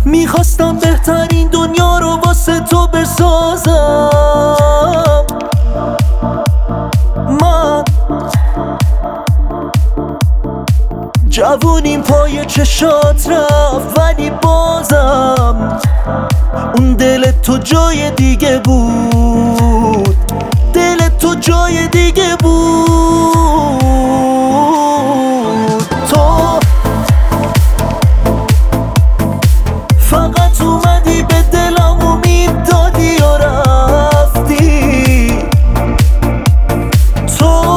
میخواستم بهترین دنیا رو واسه تو بسازم. من جوونیم پای چشات رفت، ولی بازم اون دل تو جای دیگه بود، دل تو جای دیگه بود. تو فقط اومدی به دلم امید دادی و رفتی. تو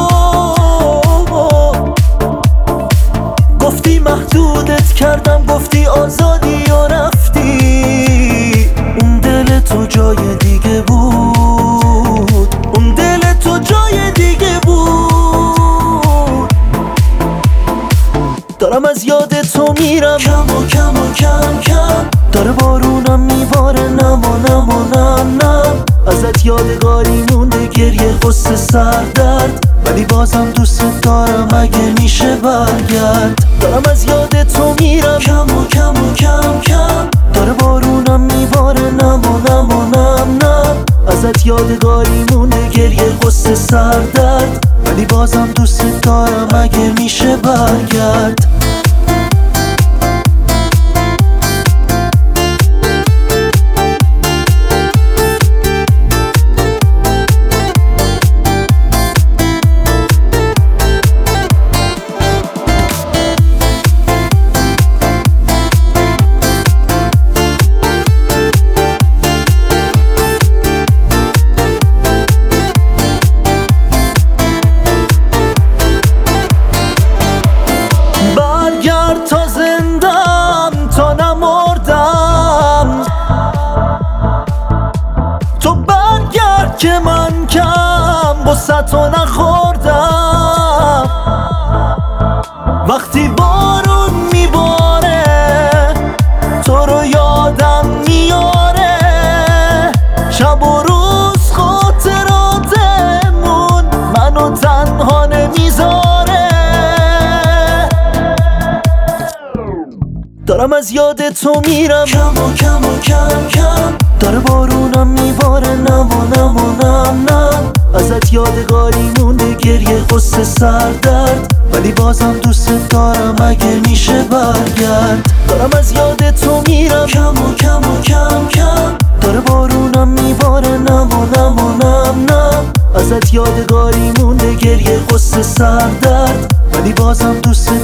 گفتی محدودت کردم، گفتی آزادی و رفتی. اون دل تو جای دیگه بود، اون دل تو جای دیگه بود. دارم از یاد تو میرم کم و کم و کم کم، داره بارونم میباره نم و نم و نم نم. ازت یادگاری مونده گریه غصه سردرد، ولی بازم دوست دارم اگه میشه برگرد. دارم از یاد تو میرم کم و کم و کم کم، داره بارونم میباره نم و نم و نم نم. ازت یادگاری مونده گریه غصه سردرد، ولی بازم دوست دارم اگه میشه برگرد. تا زندم تا نمردم، تو برگرد که من کم بسه تو نخوردم. وقتی بارون میباره تو رو یادم میاره، شب و روز خاطراتمون منو تنها نمیذاره. دارم از یاد تو میرم کم و کم و کم کم، داره بارونم میباره نم و نم و نم نم. ازت یادگاری مونده گریه غصه سردرد، ولی بازم دوست دارم اگه میشه برگرد. دارم از یاد تو میرم کم و کم و کم کم، داره بارونم میباره نم و نم و نم نم. ازت یادگاری مونده گریه غصه سردرد، ولی بازم دوست